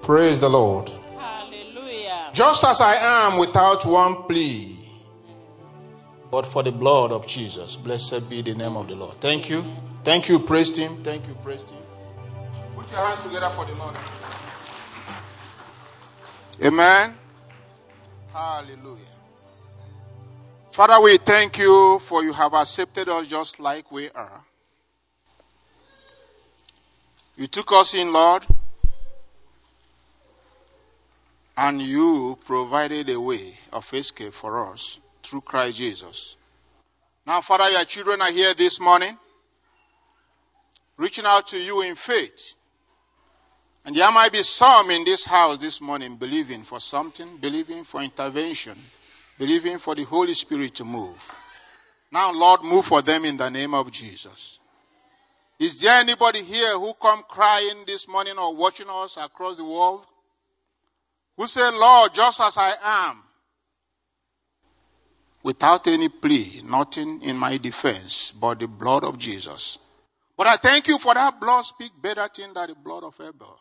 Praise the Lord. Hallelujah. Just as I am without one plea, but for the blood of Jesus. Blessed be the name of the Lord. Thank you. Thank you, praise team. Thank you, praise team. Put your hands together for the Lord. Amen. Hallelujah. Father, we thank you for you have accepted us just like we are. You took us in, Lord, and you provided a way of escape for us through Christ Jesus. Now, Father, your children are here this morning, reaching out to you in faith. And there might be some in this house this morning believing for something, believing for intervention, believing for the Holy Spirit to move. Now, Lord, move for them in the name of Jesus. Is there anybody here who come crying this morning or watching us across the world who say, Lord, just as I am, without any plea, nothing in my defense but the blood of Jesus. But I thank you for that blood speak better thing than the blood of Abel.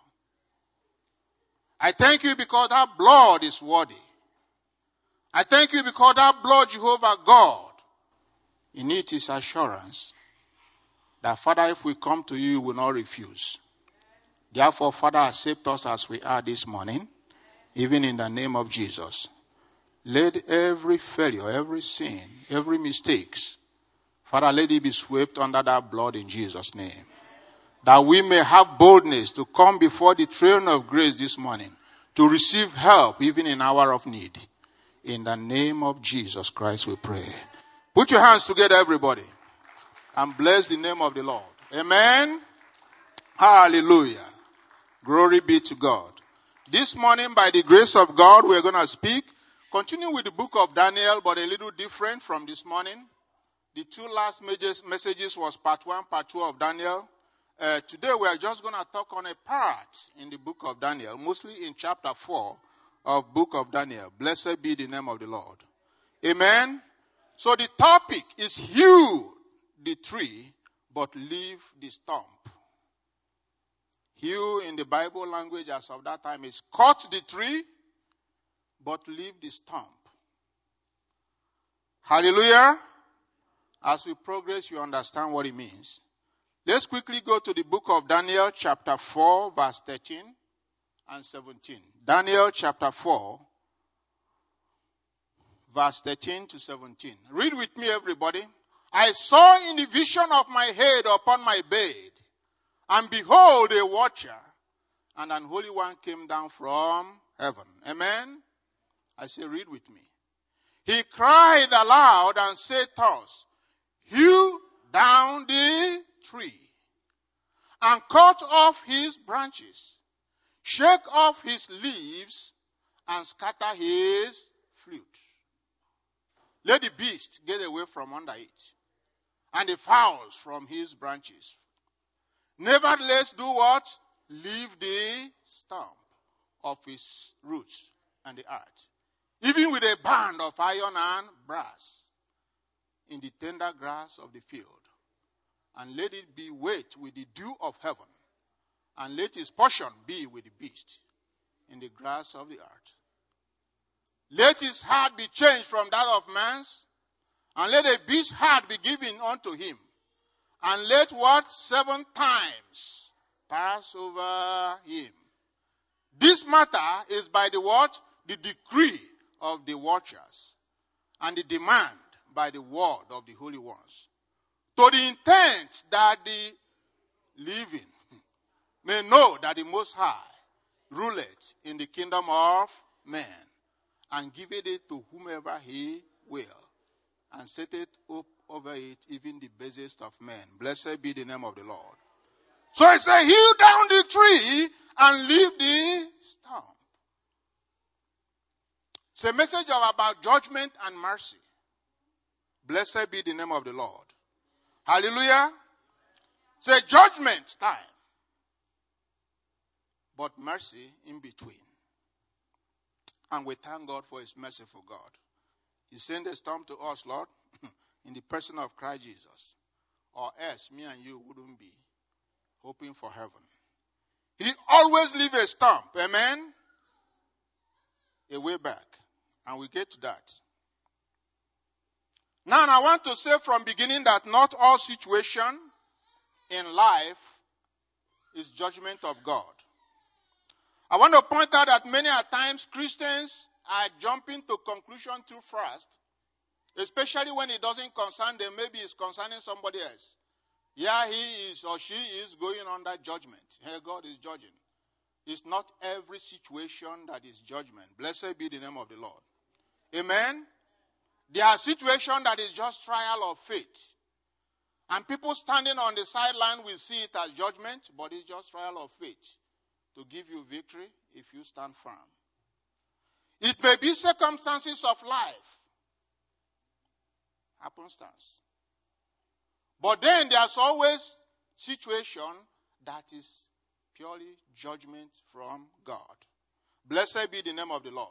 I thank you because that blood is worthy. I thank you because that blood, Jehovah God, in it is assurance that, Father, if we come to you, you will not refuse. Therefore, Father, accept us as we are this morning, even in the name of Jesus. Let every failure, every sin, every mistakes, Father, let it be swept under that blood in Jesus' name. That we may have boldness to come before the throne of grace this morning to receive help even in hour of need. In the name of Jesus Christ we pray. Put your hands together, everybody, and bless the name of the Lord. Amen. Hallelujah. Glory be to God. This morning, by the grace of God, we're going to speak. Continue with the book of Daniel, but a little different from this morning. The two last messages was part 1, part 2 of Daniel. Today we are just going to talk on a part in the book of Daniel, mostly in chapter 4 of book of Daniel. Blessed be the name of the Lord. Amen. So the topic is hew the tree, but leave the stump. Hew in the Bible language as of that time is cut the tree, but leave the stump. Hallelujah. As we progress, you understand what it means. Let's quickly go to the book of Daniel, chapter 4, verse 13 and 17. Daniel, chapter 4, verse 13 to 17. Read with me, everybody. I saw in the vision of my head upon my bed, and behold, a watcher, and an holy one came down from heaven. Amen? I say, read with me. He cried aloud and said thus, hew down the tree, and cut off his branches, shake off his leaves, and scatter his fruit. Let the beast get away from under it, and the fowls from his branches. Nevertheless, do what? Leave the stump of his roots and the earth, even with a band of iron and brass, in the tender grass of the field. And let it be wet with the dew of heaven, and let his portion be with the beast in the grass of the earth. Let his heart be changed from that of man's, and let a beast's heart be given unto him. And let what? 7 times pass over him. This matter is by the what? The decree of the watchers, and the demand by the word of the holy ones, to the intent that the living may know that the Most High ruleth in the kingdom of man, and giveth it to whomever he will, and setteth up over it even the basest of men. Blessed be the name of the Lord. So I say, hew down the tree and leave the stump. It's a message about judgment and mercy. Blessed be the name of the Lord. Hallelujah. It's a judgment time, but mercy in between. And we thank God for his merciful God. He sent a storm to us, Lord, in the person of Christ Jesus. Or else, me and you wouldn't be hoping for heaven. He always leaves a stump. Amen? A way back. And we get to that. Now, I want to say from beginning that not all situation in life is judgment of God. I want to point out that many a times Christians are jumping to conclusion too fast, especially when it doesn't concern them. Maybe it's concerning somebody else. Yeah, he is or she is going under judgment. Here, God is judging. It's not every situation that is judgment. Blessed be the name of the Lord. Amen? There are situations that is just trial of faith. And people standing on the sideline will see it as judgment, but it's just trial of faith to give you victory if you stand firm. It may be circumstances of life. Happenstance. But then there's always situation that is purely judgment from God. Blessed be the name of the Lord.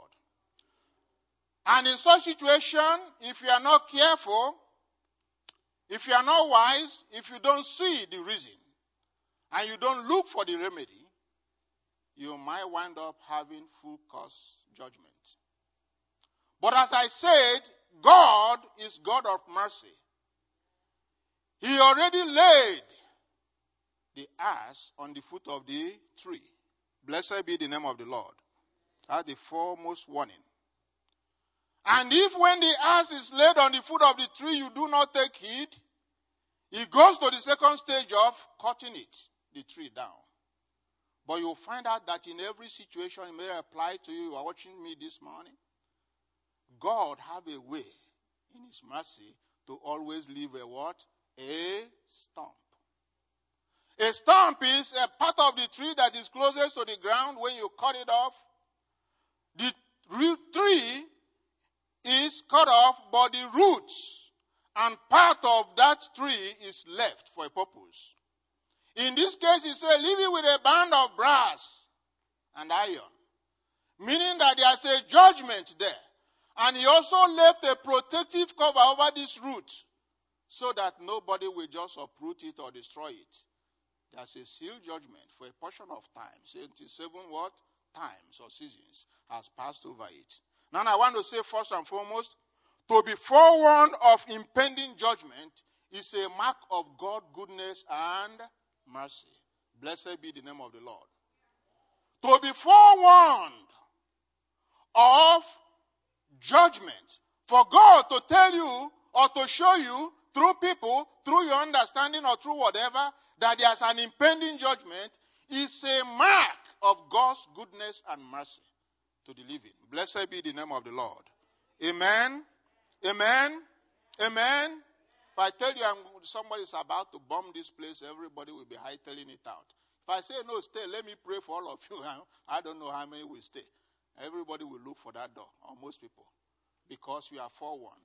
And in such situation, if you are not careful, if you are not wise, if you don't see the reason, and you don't look for the remedy, you might wind up having full course judgment. But as I said, God is God of mercy. He already laid the ass on the foot of the tree. Blessed be the name of the Lord. That's the foremost warning. And if when the ass is laid on the foot of the tree, you do not take heed, it goes to the second stage of cutting it, the tree down. But you'll find out that in every situation, it may apply to you. You are watching me this morning. God have a way in his mercy to always leave a what? A stump. A stump is a part of the tree that is closest to the ground. When you cut it off, the tree is cut off, but the roots and part of that tree is left for a purpose. In this case, he said, leave it with a band of brass and iron. Meaning that there's a judgment there. And he also left a protective cover over this root so that nobody will just uproot it or destroy it. There's a sealed judgment for a portion of time. 77 what? Times or seasons has passed over it. Now I want to say first and foremost, to be forewarned of impending judgment is a mark of God's goodness and mercy. Blessed be the name of the Lord. To be forewarned of judgment, for God to tell you or to show you through people, through your understanding or through whatever, that there's an impending judgment is a mark of God's goodness and mercy to the living. Blessed be the name of the Lord. Amen. Amen. Amen. If I tell you somebody is about to bomb this place, everybody will be hightailing it out. If I say no, stay, let me pray for all of you. I don't know how many will stay. Everybody will look for that door, or most people, because we are forewarned.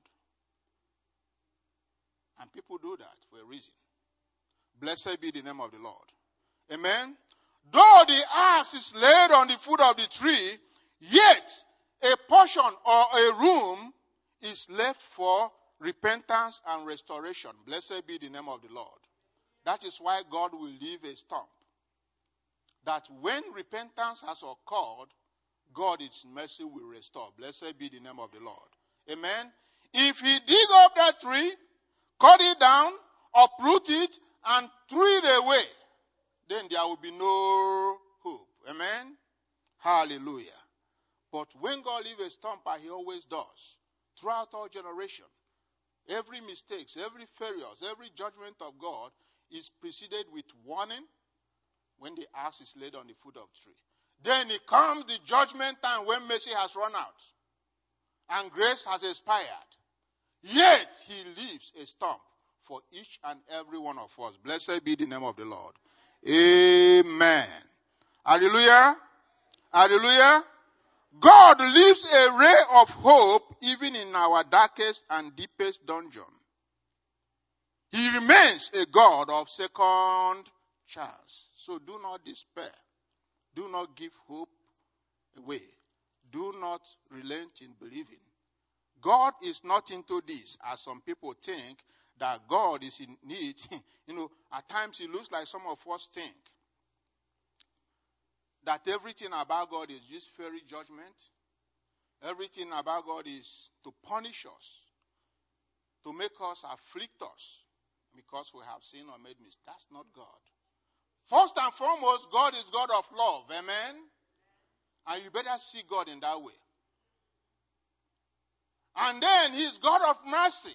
And people do that for a reason. Blessed be the name of the Lord. Amen. Though the axe is laid on the foot of the tree, yet a portion or a room is left for repentance and restoration. Blessed be the name of the Lord. That is why God will leave a stump. That when repentance has occurred, God, its mercy will restore. Blessed be the name of the Lord. Amen. If he dig up that tree, cut it down, uproot it, and threw it away, then there will be no hope. Amen. Hallelujah. But when God leaves a stump, he always does. Throughout all generation, every mistake, every failures, every judgment of God is preceded with warning when the axe is laid on the foot of the tree. Then it comes the judgment time when mercy has run out and grace has expired. Yet he leaves a stump for each and every one of us. Blessed be the name of the Lord. Amen. Hallelujah. Hallelujah. God leaves a ray of hope even in our darkest and deepest dungeon. He remains a God of second chance. So do not despair. Do not give hope away. Do not relent in believing. God is not into this, as some people think, that God is in need. At times it looks like some of us think. that everything about God is just fairy judgment. Everything about God is to punish us, to make us, afflict us, because we have sinned or made mistakes. That's not God. First and foremost, God is God of love. Amen? And you better see God in that way. And then He's God of mercy.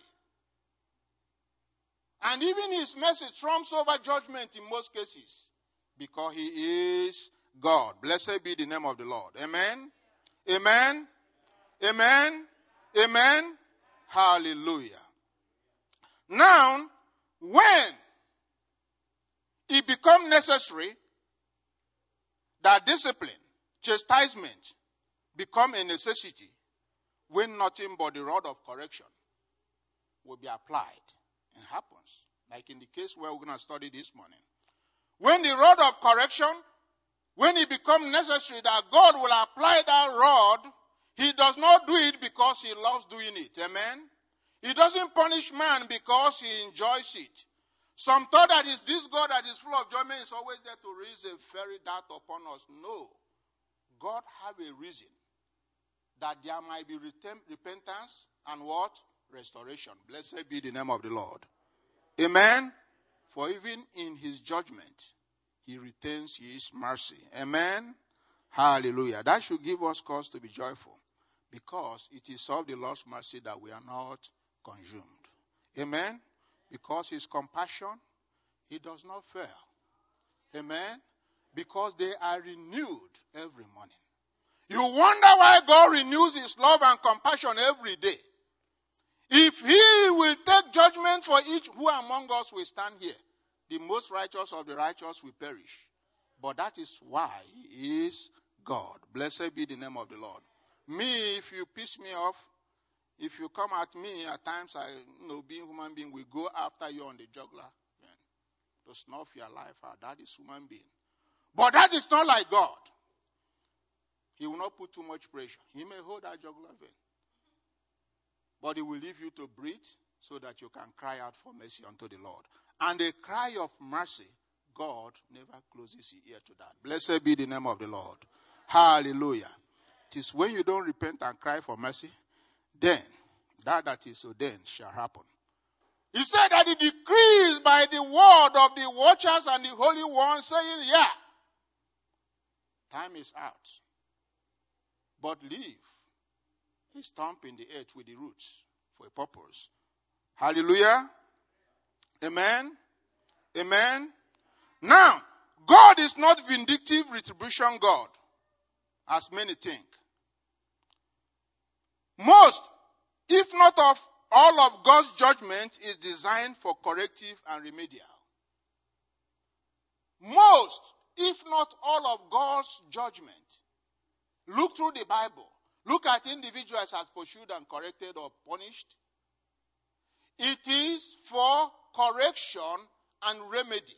And even His mercy trumps over judgment in most cases, because He is God. Blessed be the name of the Lord. Amen? Amen? Amen? Amen? Hallelujah. Now, when it becomes necessary that discipline, chastisement, become a necessity, when nothing but the rod of correction will be applied. It happens, like in the case where we're going to study this morning. When the rod of correction, when it becomes necessary that God will apply that rod, He does not do it because He loves doing it. Amen? He doesn't punish man because He enjoys it. Some thought that is this God that is full of judgment is always there to raise a fiery dart upon us. No. God have a reason that there might be repentance and what? Restoration. Blessed be the name of the Lord. Amen? For even in His judgment, He retains His mercy. Amen? Hallelujah. That should give us cause to be joyful, because it is of the Lord's mercy that we are not consumed. Amen? Because His compassion, He does not fail. Amen? Because they are renewed every morning. You wonder why God renews His love and compassion every day. If He will take judgment for each who among us will stand here, the most righteous of the righteous will perish. But that is why He is God. Blessed be the name of the Lord. Me, if you piss me off, if you come at me, at times being human being, we go after you on the jugular to snuff your life out. That is human being. But that is not like God. He will not put too much pressure. He may hold that jugular vein, but He will leave you to breathe so that you can cry out for mercy unto the Lord. And a cry of mercy, God never closes His ear to that. Blessed be the name of the Lord. Hallelujah. It is when you don't repent and cry for mercy, then that is ordained shall happen. He said that He decrees by the word of the watchers and the holy ones, saying, yeah, time is out. But leave a stump in the earth with the roots for a purpose. Hallelujah. Amen. Amen. Now, God is not vindictive retribution God, as many think. Most, if not of all of God's judgment, is designed for corrective and remedial. Most, if not all of God's judgment, look through the Bible. Look at individuals as pursued and corrected or punished. It is for correction and remedy.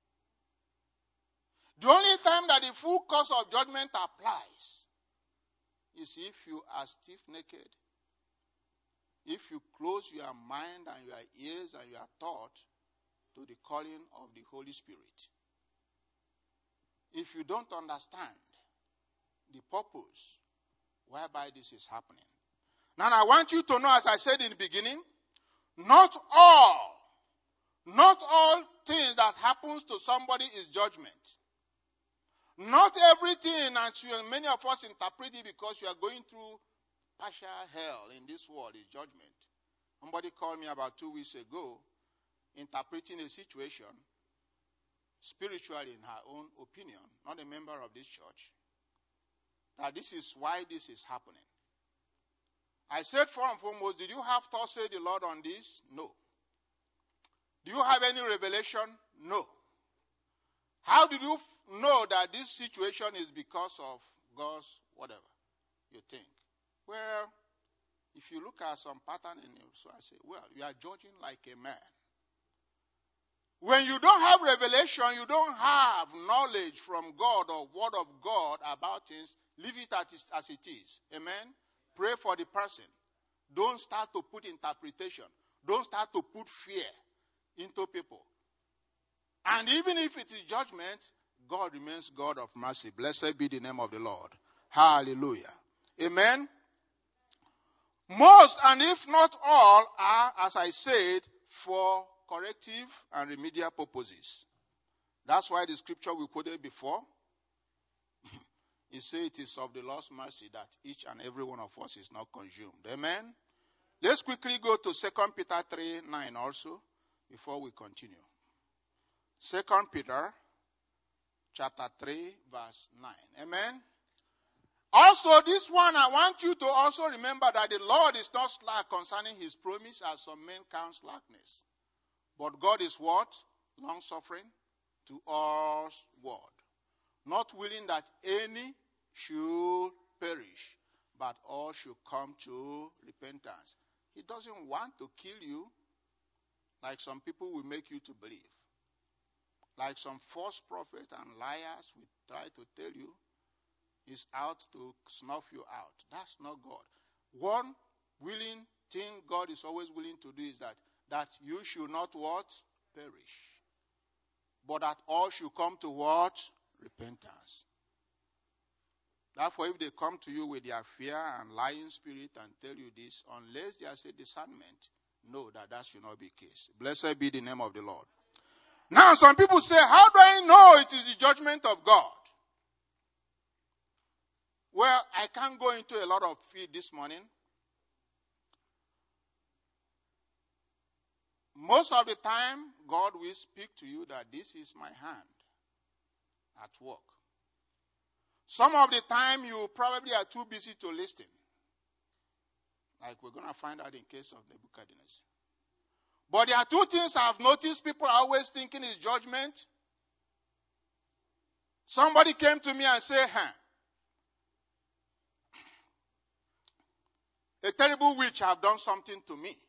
The only time that the full course of judgment applies is if you are stiff-necked, if you close your mind and your ears and your thought to the calling of the Holy Spirit. If you don't understand the purpose whereby this is happening. Now I want you to know, as I said in the beginning, not all things that happens to somebody is judgment. Not everything, and many of us interpret it because you are going through partial hell in this world, is judgment. Somebody called me about 2 weeks ago, interpreting a situation spiritually in her own opinion, not a member of this church, that this is why this is happening. I said, first and foremost, did you have thought, say the Lord, on this? No. Do you have any revelation? No. How did you know that this situation is because of God's whatever you think? Well, if you look at some pattern in it, so I say, well, you are judging like a man. When you don't have revelation, you don't have knowledge from God or word of God about things, leave it as it is. Amen? Pray for the person. Don't start to put interpretation. Don't start to put fear into people. And even if it is judgment, God remains God of mercy. Blessed be the name of the Lord. Hallelujah. Amen. Most, and if not all, are, as I said, for corrective and remedial purposes. That's why the scripture we quoted before, it says it is of the Lord's mercy that each and every one of us is not consumed. Amen. Let's quickly go to 2 Peter 3:9 also before we continue. 2 Peter chapter 3 verse 9. Amen. Also, this one, I want you to also remember that the Lord is not slack concerning his promise, as some men count slackness. But God is what? Long-suffering to us word, not willing that any should perish, but all should come to repentance. He doesn't want to kill you like some people will make you to believe. Like some false prophets and liars will try to tell you, is out to snuff you out. That's not God. One willing thing God is always willing to do is that you should not what? Perish. But that all should come to what? Repentance. Therefore, if they come to you with their fear and lying spirit and tell you this, unless there is a discernment, know that should not be the case. Blessed be the name of the Lord. Now, some people say, how do I know it is the judgment of God? Well, I can't go into a lot of field this morning. Most of the time, God will speak to you that this is my hand at work. Some of the time, you probably are too busy to listen. Like we're going to find out in case of Nebuchadnezzar. But there are two things I've noticed people are always thinking is judgment. Somebody came to me and said, a terrible witch have done something to me.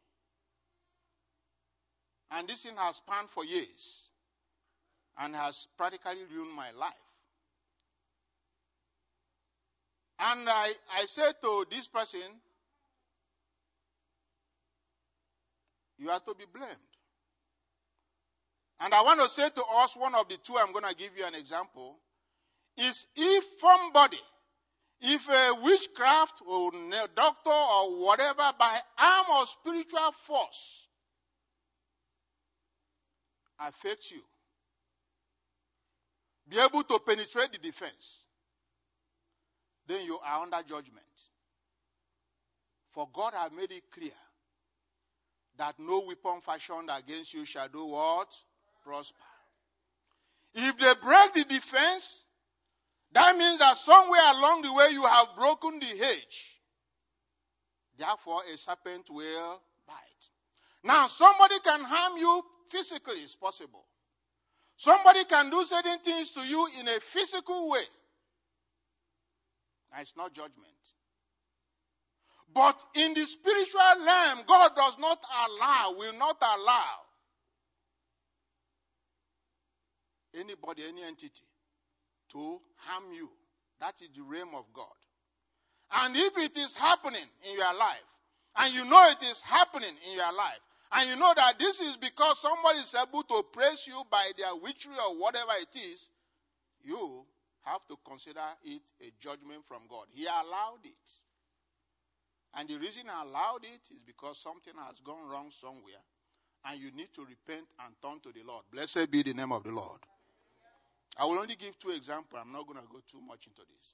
And this thing has spanned for years and has practically ruined my life. And I said to this person, you are to be blamed. And I want to say to us, one of the two, I'm going to give you an example, is if a witchcraft or a doctor or whatever, by arm or spiritual force, affects you, be able to penetrate the defense, then you are under judgment. For God has made it clear that no weapon fashioned against you shall do what? Prosper. If they break the defense, that means that somewhere along the way you have broken the hedge. Therefore, a serpent will bite. Now, somebody can harm you physically, it's possible. Somebody can do certain things to you in a physical way. And it's not judgment. But in the spiritual realm, God does not allow, will not allow anybody, any entity to harm you. That is the realm of God. And if it is happening in your life, and you know it is happening in your life, and you know that this is because somebody is able to praise you by their witchery or whatever it is, you have to consider it a judgment from God. He allowed it. And the reason he allowed it is because something has gone wrong somewhere, and you need to repent and turn to the Lord. Blessed be the name of the Lord. I will only give two examples. I'm not going to go too much into this.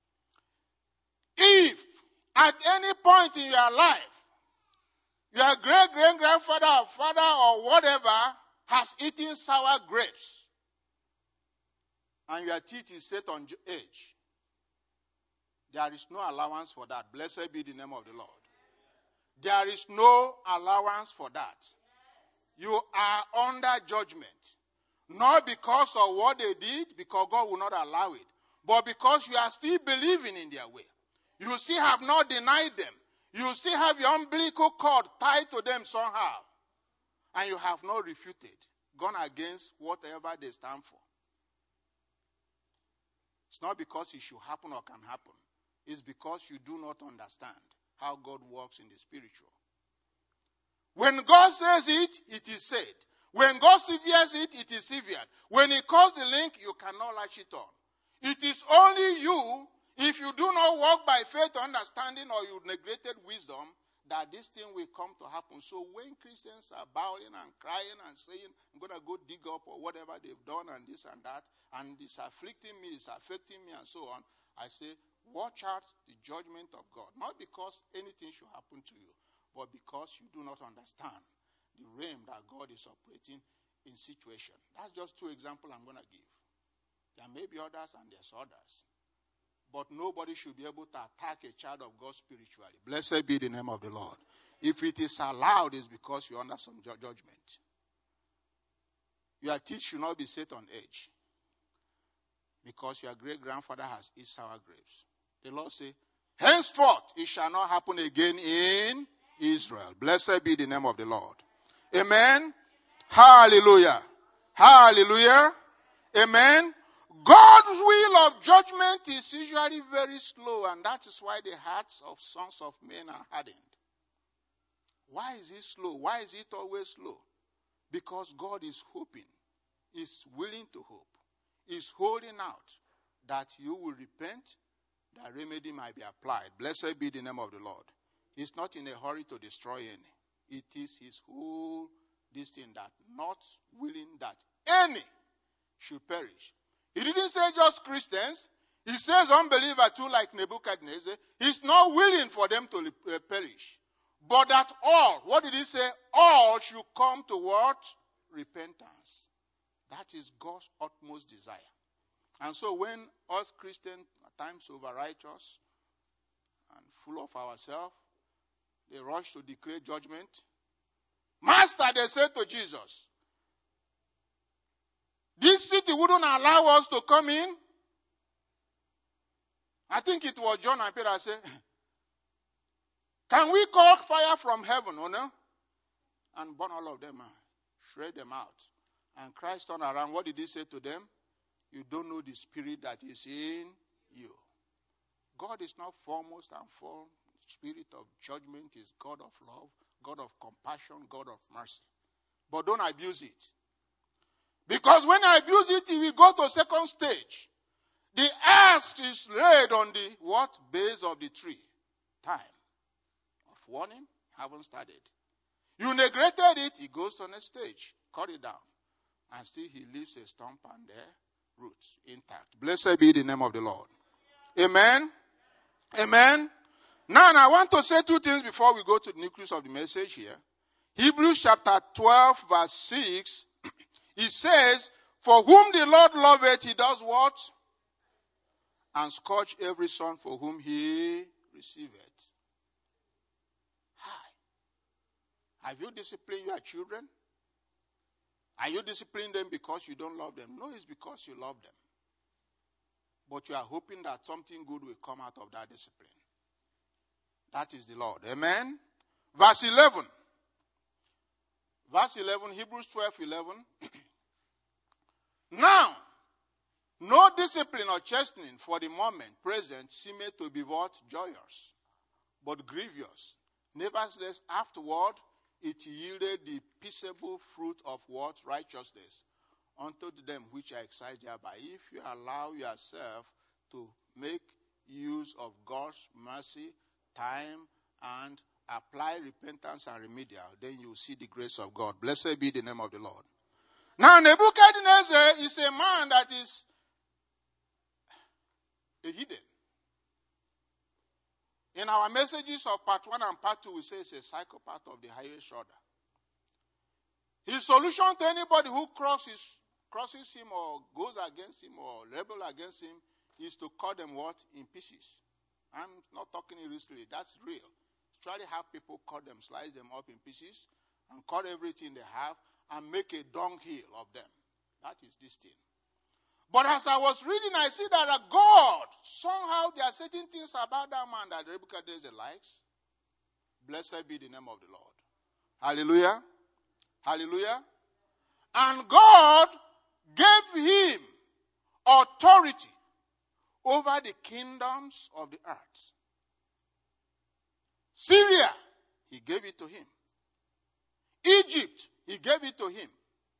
If at any point in your life, your great-great-grandfather or father or whatever has eaten sour grapes, and your teeth is set on edge, there is no allowance for that. Blessed be the name of the Lord. There is no allowance for that. You are under judgment. Not because of what they did, because God will not allow it, but because you are still believing in their way. You still have not denied them. You still have your umbilical cord tied to them somehow. And you have not refuted, gone against whatever they stand for. It's not because it should happen or can happen. It's because you do not understand how God works in the spiritual. When God says it, it is said. When God severes it, it is severed. When he calls the link, you cannot latch it on. It is only you, if you do not walk by faith or understanding, or you neglected wisdom, that this thing will come to happen. So when Christians are bowing and crying and saying, I'm going to go dig up or whatever they've done and this and that, and it's afflicting me, it's affecting me and so on, I say, watch out the judgment of God. Not because anything should happen to you, but because you do not understand the realm that God is operating in situation. That's just two examples I'm going to give. There may be others and there's others. But nobody should be able to attack a child of God spiritually. Blessed be the name of the Lord. If it is allowed, it's because you're under some judgment. Your teeth should not be set on edge, because your great-grandfather has eaten sour grapes. The Lord said, henceforth it shall not happen again in Israel. Blessed be the name of the Lord. Amen. Hallelujah. Hallelujah. Amen. God's will of judgment is usually very slow, and that is why the hearts of sons of men are hardened. Why is it slow? Why is it always slow? Because God is hoping, is willing to hope, is holding out that you will repent, that remedy might be applied. Blessed be the name of the Lord. He's not in a hurry to destroy any. It is his whole this thing, that not willing that any should perish. He didn't say just Christians. He says unbelievers too, like Nebuchadnezzar. He's not willing for them to perish. But that all, what did he say? All should come to what? Repentance. That is God's utmost desire. And so when us Christians, at times over-righteous and full of ourselves, they rush to declare judgment. Master, they said to Jesus, this city wouldn't allow us to come in. I think it was John and Peter said, can we call fire from heaven, or no? And burn all of them out, shred them out. And Christ turned around. What did he say to them? You don't know the spirit that is in you. God is not foremost and foremost. Spirit of judgment is God of love, God of compassion, God of mercy. But don't abuse it. Because when I abuse it, we go to second stage. The axe is laid on the what? Base of the tree. Time of warning, haven't started. You neglected it, it goes to the next stage. Cut it down. And still he leaves a stump and the roots intact. Blessed be the name of the Lord. Amen. Amen. Now I want to say two things before we go to the nucleus of the message here. Hebrews chapter 12 verse 6. It says, for whom the Lord loveth, he does what? And scourge every son for whom he receiveth. Hi. Have you disciplined your children? Are you disciplining them because you don't love them? No, it's because you love them. But you are hoping that something good will come out of that discipline. That is the Lord. Amen? Verse 11. Verse 11, Hebrews 12:11. Now, no discipline or chastening for the moment present seemeth to be what? Joyous, but grievous. Nevertheless, afterward, it yielded the peaceable fruit of what? Righteousness unto them which are exercised thereby. If you allow yourself to make use of God's mercy, time, and apply repentance and remedial, then you will see the grace of God. Blessed be the name of the Lord. Now, Nebuchadnezzar is a man that is a hidden. In our messages of part 1 and part 2, we say it's a psychopath of the highest order. His solution to anybody who crosses him or goes against him or rebel against him is to cut them what? In pieces. I'm not talking illusory. That's real. Try to have people cut them, slice them up in pieces, and cut everything they have, and make a dunghill of them. That is this thing. But as I was reading, I see that God, somehow there are certain things about that man that Nebuchadnezzar likes. Blessed be the name of the Lord. Hallelujah. Hallelujah. And God gave him authority over the kingdoms of the earth. Syria, he gave it to him. Egypt, he gave it to him.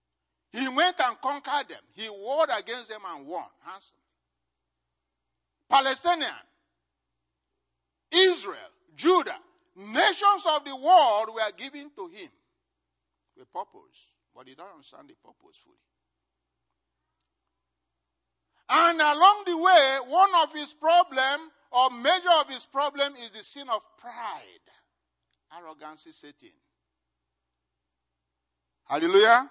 He went and conquered them. He warred against them and won. Handsome. Palestinian, Israel, Judah, nations of the world were given to him with purpose. But he doesn't understand the purpose fully. And along the way, one of his problem, or major of his problem, is the sin of pride. Arrogance setting. Hallelujah.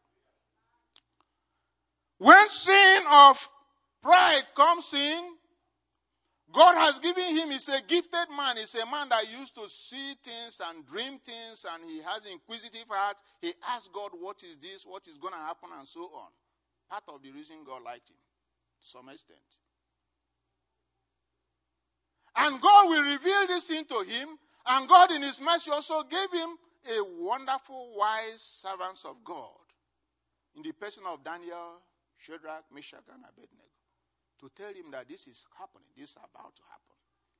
When sin of pride comes in, God has given him, he's a gifted man. He's a man that used to see things and dream things, and he has inquisitive heart. He asks God, what is this? What is going to happen? And so on. Part of the reason God liked him, to some extent. And God will reveal this thing to him, and God in his mercy also gave him a wonderful, wise servants of God in the person of Daniel, Shadrach, Meshach, and Abednego, to tell him that this is happening, this is about to happen.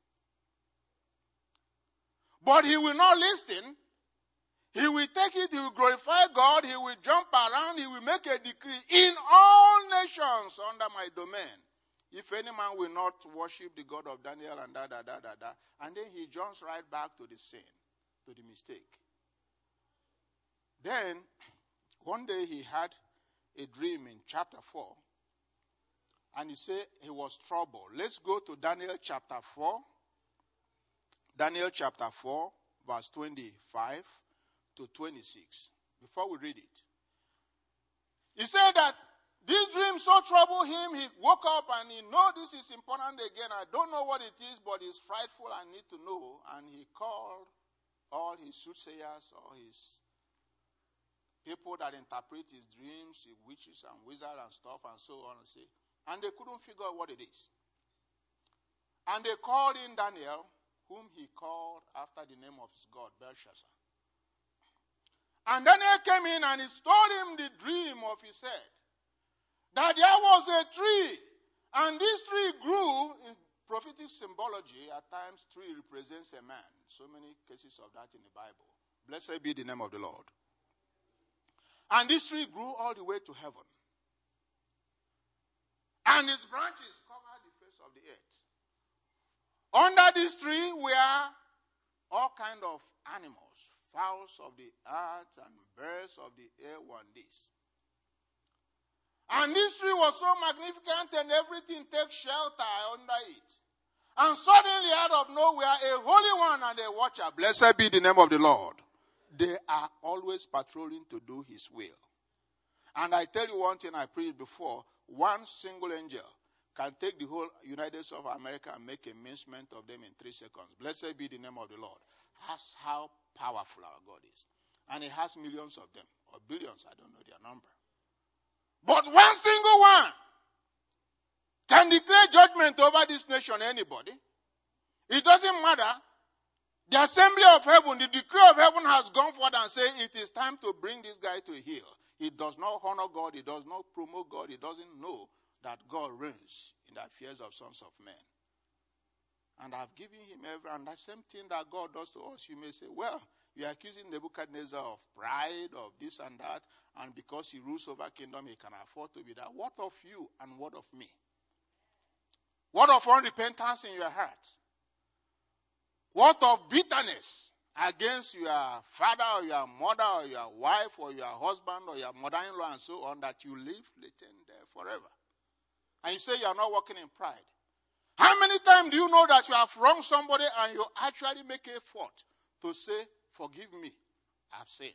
But he will not listen. He will take it, he will glorify God, he will jump around, he will make a decree in all nations under my domain. If any man will not worship the God of Daniel and and then he jumps right back to the sin, to the mistake. Then, one day he had a dream in chapter 4. And he said he was troubled. Let's go to Daniel chapter 4. Daniel chapter 4, verse 25 to 26. Before we read it. He said that this dream so troubled him, he woke up and he know this is important again. I don't know what it is, but it's frightful. I need to know. And he called all his soothsayers, all his people that interpret his dreams, the witches and wizards and stuff and so on and say. And they couldn't figure out what it is. And they called in Daniel, whom he called after the name of his God, Belshazzar. And Daniel came in and he told him the dream of his head. That there was a tree, and this tree grew in prophetic symbology. At times, tree represents a man. So many cases of that in the Bible. Blessed be the name of the Lord. And this tree grew all the way to heaven. And its branches covered the face of the earth. Under this tree were all kinds of animals, fowls of the earth and birds of the air one this. And this tree was so magnificent and everything takes shelter under it. And suddenly out of nowhere, a holy one and a watcher, blessed be the name of the Lord. They are always patrolling to do his will. And I tell you one thing I preached before, one single angel can take the whole United States of America and make a mincement of them in 3 seconds. Blessed be the name of the Lord. That's how powerful our God is. And he has millions of them, or billions, I don't know their number. But one single one can declare judgment over this nation, anybody. It doesn't matter. The assembly of heaven, the decree of heaven has gone forth and said it is time to bring this guy to heel. He does not honor God. He does not promote God. He doesn't know that God reigns in the affairs of sons of men. And I've given him every, and the same thing that God does to us. You may say, well, you're accusing Nebuchadnezzar of pride, of this and that, and because he rules over kingdom, he can afford to be that. What of you and what of me? What of unrepentance in your heart? What of bitterness against your father or your mother or your wife or your husband or your mother-in-law and so on, that you live latent there forever? And you say you are not walking in pride. How many times do you know that you have wronged somebody and you actually make an effort to say, forgive me, I've sinned?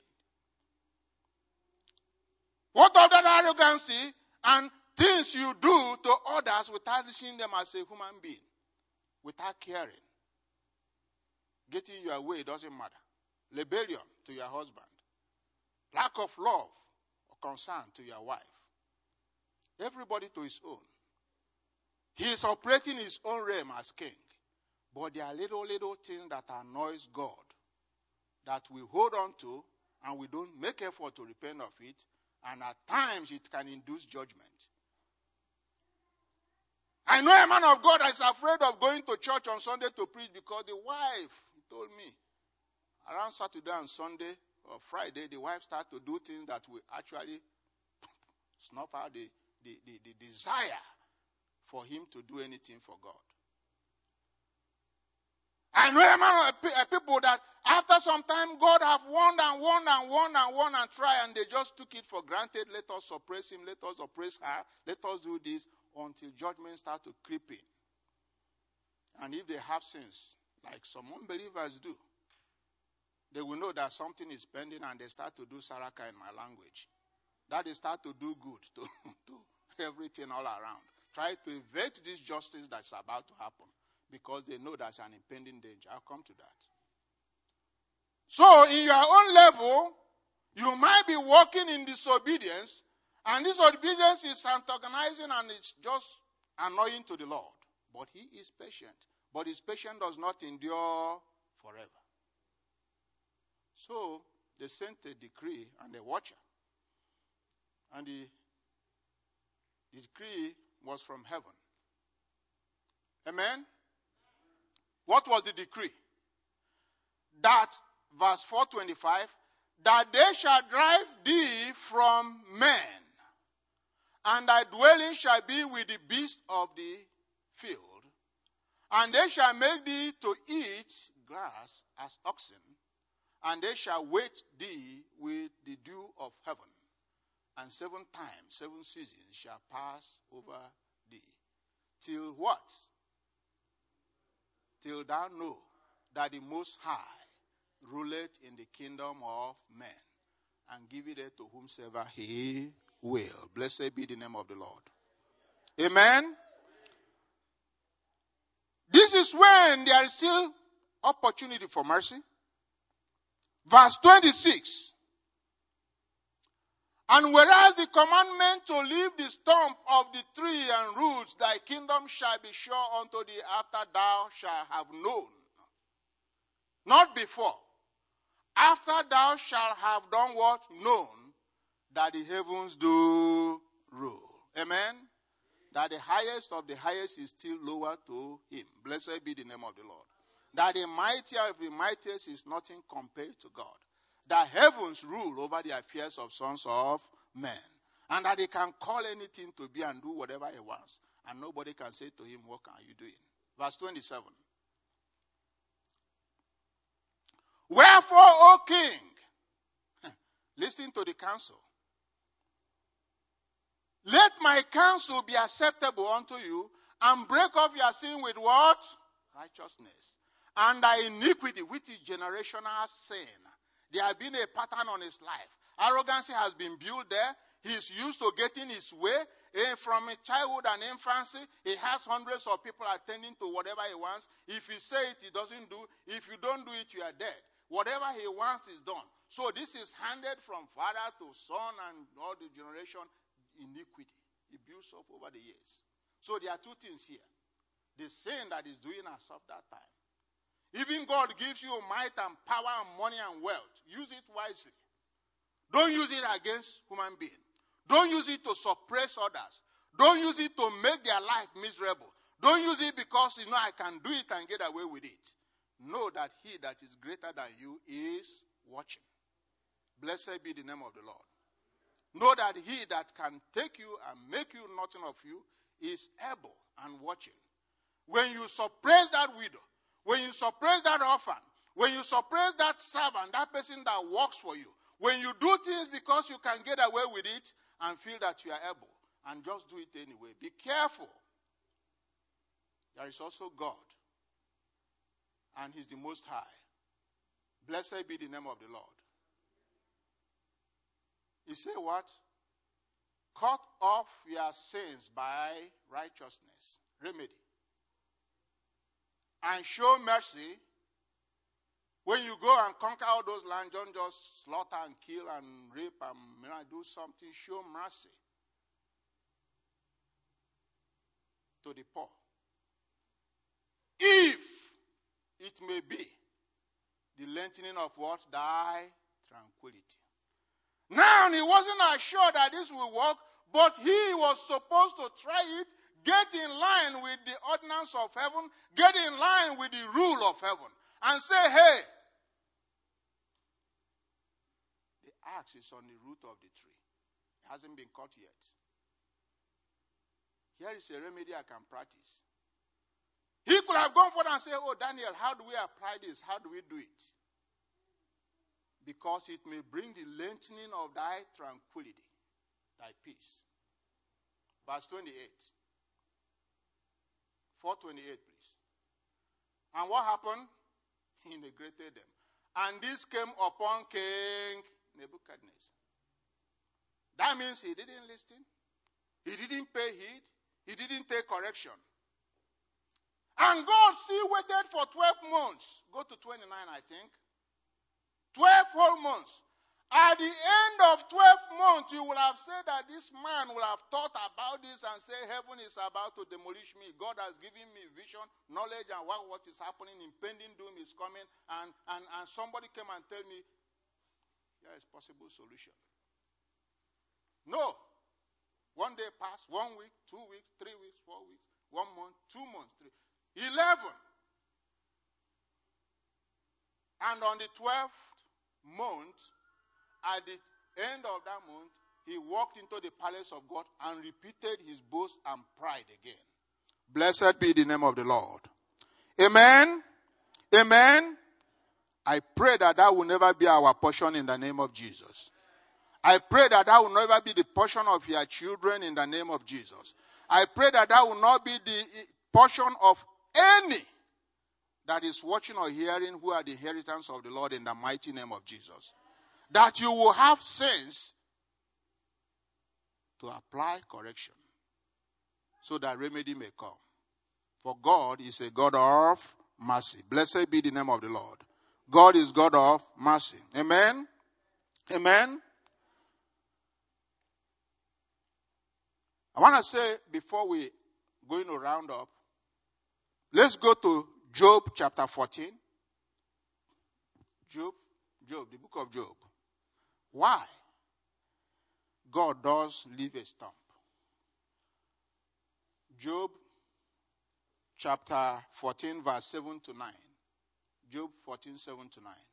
What of that arrogancy and things you do to others without seeing them as a human being, without caring? Getting your way doesn't matter. Rebellion to your husband. Lack of love or concern to your wife. Everybody to his own. He is operating his own realm as king. But there are little things that annoys God that we hold on to and we don't make effort to repent of it. And at times it can induce judgment. I know a man of God that is afraid of going to church on Sunday to preach because the wife told me around Saturday and Sunday or Friday, the wife started to do things that will actually snuff out the desire for him to do anything for God. I know a man of people that after some time God have won and try, and they just took it for granted. Let us suppress him, let us oppress her, let us do this until judgment start to creep in. And if they have sins, like some unbelievers do, they will know that something is pending, and they start to do saraka in my language. That they start to do good to everything all around. Try to evade this justice that's about to happen, because they know that's an impending danger. I'll come to that. So in your own level, you might be walking in disobedience, and this obedience is antagonizing and it's just annoying to the Lord. But he is patient. But his patience does not endure forever. So they sent a decree and a watcher. And the decree was from heaven. Amen? What was the decree? That, verse 425, that they shall drive thee from men, and thy dwelling shall be with the beasts of the field, and they shall make thee to eat grass as oxen, and they shall wait thee with the dew of heaven, and 7 times, 7 seasons shall pass over thee. Till what? Till thou know that the Most High ruleth in the kingdom of men, and giveth it to whomsoever he will. Blessed be the name of the Lord. Amen. This is when there is still opportunity for mercy. Verse 26. And whereas the commandment to leave the stump of the tree and roots, thy kingdom shall be sure unto thee after thou shalt have known. Not before. After thou shalt have done what? Known that the heavens do rule. Amen? That the highest of the highest is still lower to him. Blessed be the name of the Lord. That the mightier of the mightiest is nothing compared to God. That heavens rule over the affairs of sons of men. And that he can call anything to be and do whatever he wants. And nobody can say to him, what are you doing? Verse 27. Wherefore, O king, listen to the counsel. Let my counsel be acceptable unto you, and break off your sin with what? Righteousness. And thy iniquity, which is generational sin. There has been a pattern on his life. Arrogancy has been built there. He's used to getting his way. From his childhood and infancy, he has hundreds of people attending to whatever he wants. If you say it, he doesn't do. If you don't do it, you are dead. Whatever he wants is done. So this is handed from father to son and all the generation. Iniquity. It builds up over the years. So there are 2 things here. The sin that is doing as of that time. Even God gives you might and power and money and wealth. Use it wisely. Don't use it against human beings. Don't use it to suppress others. Don't use it to make their life miserable. Don't use it because I can do it and get away with it. Know that he that is greater than you is watching. Blessed be the name of the Lord. Know that he that can take you and make you nothing of you is able and watching. When you suppress that widow, when you suppress that orphan, when you suppress that servant, that person that works for you, when you do things because you can get away with it and feel that you are able and just do it anyway, be careful. There is also God, and he's the Most High. Blessed be the name of the Lord. He said what? Cut off your sins by righteousness. Remedy. And show mercy. When you go and conquer all those lands, don't just slaughter and kill and rape and do something. Show mercy to the poor. If it may be the lengthening of what? Thy tranquility. Now, he wasn't assured that this will work, but he was supposed to try it, get in line with the ordinance of heaven, get in line with the rule of heaven, and say, hey, the axe is on the root of the tree. hasn't been caught yet. Here is a remedy I can practice. He could have gone forward and said, oh, Daniel, how do we apply this? How do we do it? Because it may bring the lengthening of thy tranquility, thy peace. Verse 28. 4:28, please. And what happened? He neglected them. And this came upon King Nebuchadnezzar. That means he didn't listen. He didn't pay heed. He didn't take correction. And God still waited for 12 months. Go to 29, I think. 12 whole months. At the end of 12 months, you will have said that this man will have thought about this and say, heaven is about to demolish me. God has given me vision, knowledge, and what is happening. Impending doom is coming. And somebody came and tell me, there is possible solution. No. One day passed, 1 week, 2 weeks, 3 weeks, 4 weeks, 1 month, 2 months, 11. And on the 12th month, at the end of that month, he walked into the palace of God and repeated his boast and pride again. Blessed be the name of the Lord. Amen. Amen. I pray that will never be our portion in the name of Jesus. I pray that will never be the portion of your children in the name of Jesus. I pray that will not be the portion of any that is watching or hearing who are the inheritance of the Lord in the mighty name of Jesus. That you will have sense to apply correction so that remedy may come. For God is a God of mercy. Blessed be the name of the Lord. God is God of mercy. Amen. Amen. I want to say before we go to round up, let's go to Job chapter 14. Job, the book of Job. Why God does leave a stump. Job chapter 14 verse 7 to 9. Job 14, 7 to 9.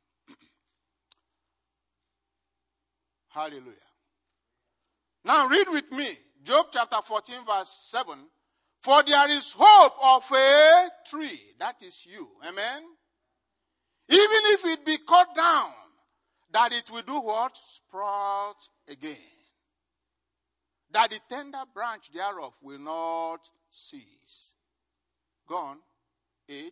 Hallelujah. Now read with me. Job chapter 14 verse 7. For there is hope of a tree. That is you. Amen. Even if it be cut down, that it will do what? Sprout again. That the tender branch thereof will not cease. Gone. 8.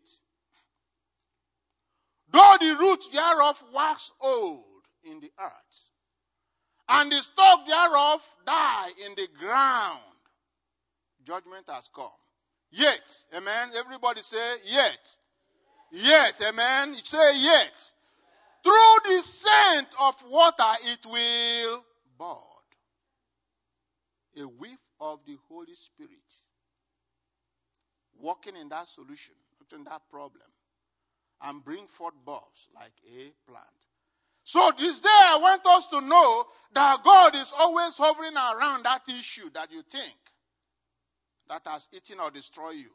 Though the root thereof wax old in the earth, and the stalk thereof die in the ground, judgment has come. Yet, amen. Everybody say, yet. Yet, amen. Say, yet. Through the scent of water it will bud. A whiff of the Holy Spirit. Walking in that solution, in that problem. And bring forth bulbs like a plant. So this day I want us to know that God is always hovering around that issue that you think that has eaten or destroyed you.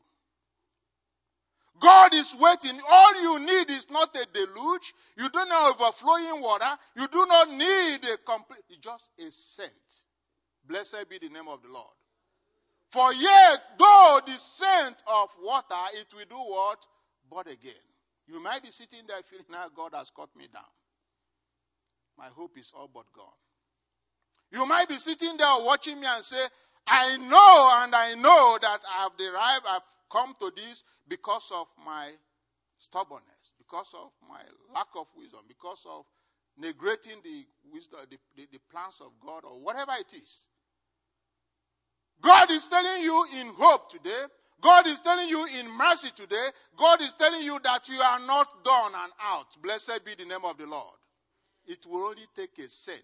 God is waiting. All you need is not a deluge. You don't need overflowing water. You do not need a complete, it's just a scent. Blessed be the name of the Lord. For yet, though the scent of water, it will do what? But again. You might be sitting there feeling, now God has cut me down. My hope is all but gone. You might be sitting there watching me and say, I know that I've come to this because of my stubbornness, because of my lack of wisdom, because of neglecting the wisdom, the plans of God, or whatever it is. God is telling you in hope today. God is telling you in mercy today. God is telling you that you are not done and out. Blessed be the name of the Lord. It will only take a scent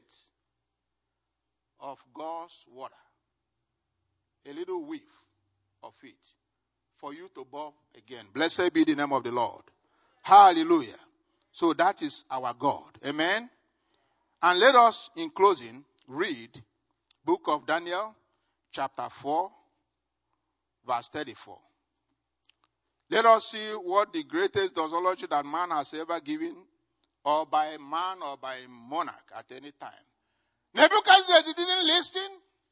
of God's water, a little whiff of it, for you to bow again. Blessed be the name of the Lord. Hallelujah. So that is our God. Amen. And let us, in closing, read book of Daniel, chapter 4, verse 34. Let us see what the greatest doxology that man has ever given, or by a man or by a monarch at any time. Nebuchadnezzar didn't listen.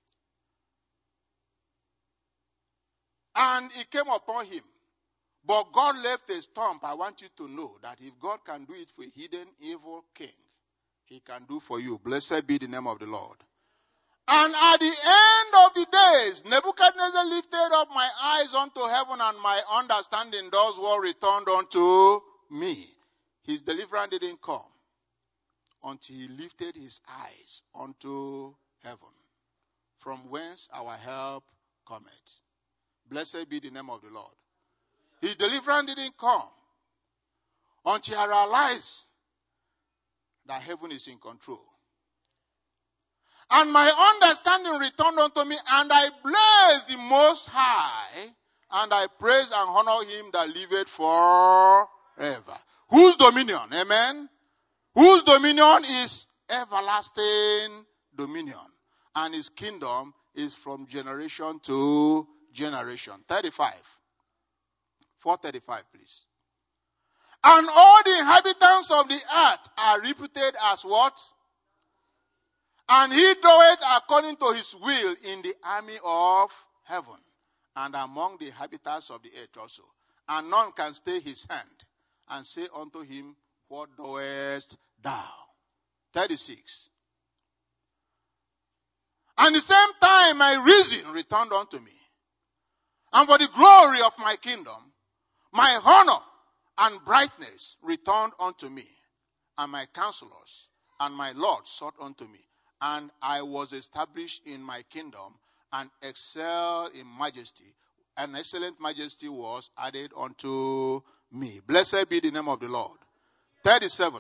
And it came upon him. But God left a stump. I want you to know that if God can do it for a hidden evil king, he can do for you. Blessed be the name of the Lord. And at the end of the days, Nebuchadnezzar lifted up my eyes unto heaven, and my understanding does what returned unto me. His deliverance didn't come until he lifted his eyes unto heaven, from whence our help cometh. Blessed be the name of the Lord. His deliverance didn't come until I realized that heaven is in control. And my understanding returned unto me, and I blessed the Most High, and I praise and honor him that liveth forever. Whose dominion? Amen. Whose dominion is everlasting dominion, and his kingdom is from generation to generation. 35. 435, please. And all the inhabitants of the earth are reputed as what? And he doeth according to his will in the army of heaven, and among the inhabitants of the earth also. And none can stay his hand, and say unto him, what doest thou? 36. And the same time my reason returned unto me, and for the glory of my kingdom, my honor and brightness returned unto me, and my counselors and my lords sought unto me. And I was established in my kingdom, and excelled in majesty. An excellent majesty was added unto me. Blessed be the name of the Lord. 37.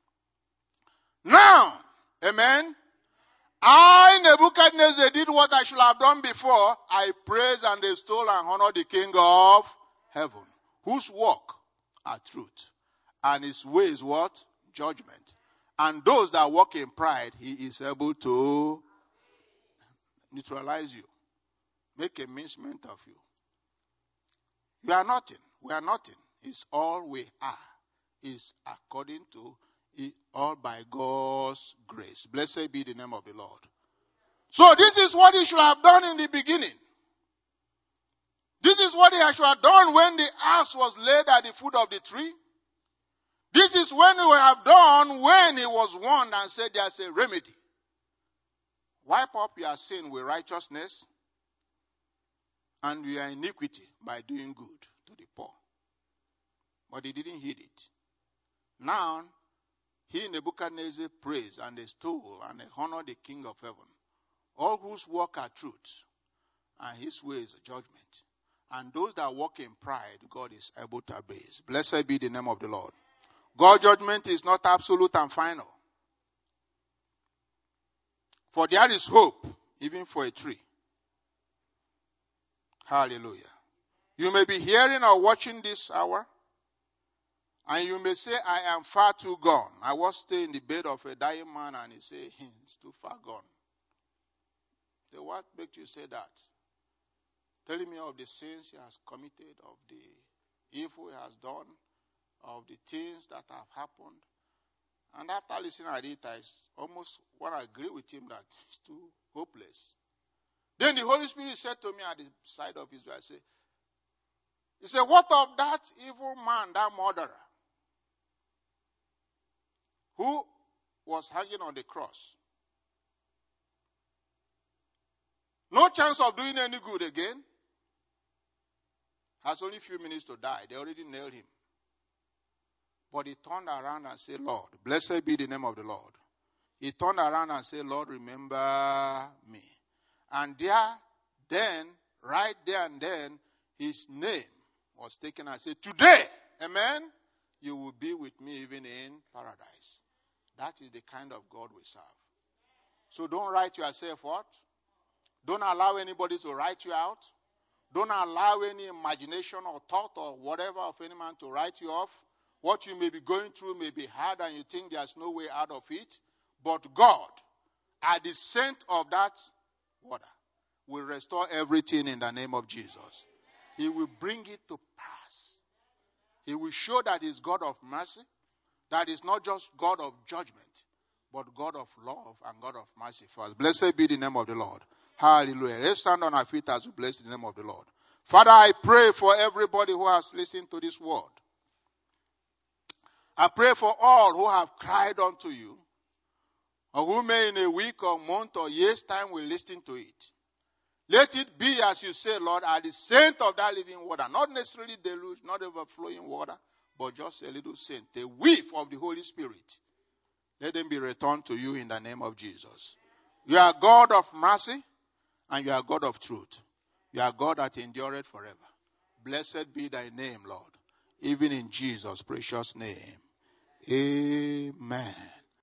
Now, amen, I, Nebuchadnezzar, did what I should have done before. I praise and extol and honor the King of heaven, whose work are truth, and his ways what? Judgment. And those that walk in pride, he is able to neutralize you, make a mincemeat of you. You are nothing. We are nothing. It's all we are. It's according to it, all by God's grace. Blessed be the name of the Lord. So this is what he should have done in the beginning. This is what he should have done when the axe was laid at the foot of the tree. This is when he would have done when he was warned and said there's a remedy. Wipe up your sin with righteousness and your iniquity by doing good to the poor. But he didn't heed it. Now, he, Nebuchadnezzar, praised and extolled and honored the King of heaven, all whose work are truth, and his ways are judgment. And those that walk in pride, God is able to abase. Blessed be the name of the Lord. God's judgment is not absolute and final. For there is hope, even for a tree. Hallelujah. You may be hearing or watching this hour, and you may say, I am far too gone. I was staying in the bed of a dying man, and he said, it's too far gone. So what makes you say that? Telling me of the sins he has committed, of the evil he has done, of the things that have happened. And after listening to it, I almost want to agree with him that it's too hopeless. Then the Holy Spirit said to me at the side of his way, he said, what of that evil man, that murderer, who was hanging on the cross? No chance of doing any good again. Has only a few minutes to die. They already nailed him. But he turned around and said, Lord, blessed be the name of the Lord. He turned around and said, Lord, remember me. And right there and then, his name was taken and said, today, amen, you will be with me even in paradise. That is the kind of God we serve. So don't write yourself what? Don't allow anybody to write you out. Don't allow any imagination or thought or whatever of any man to write you off. What you may be going through may be hard and you think there's no way out of it. But God, at the scent of that water, will restore everything in the name of Jesus. He will bring it to pass. He will show that he's God of mercy, that he's not just God of judgment, but God of love and God of mercy for us. Blessed be the name of the Lord. Hallelujah. Let's stand on our feet as we bless the name of the Lord. Father, I pray for everybody who has listened to this word. I pray for all who have cried unto you, or who may in a week or month or year's time will listen to it. Let it be as you say, Lord, at the scent of that living water, not necessarily deluge, not overflowing water, but just a little scent, a whiff of the Holy Spirit. Let them be returned to you in the name of Jesus. You are God of mercy, and you are God of truth. You are God that endureth forever. Blessed be thy name, Lord, even in Jesus' precious name. Amen.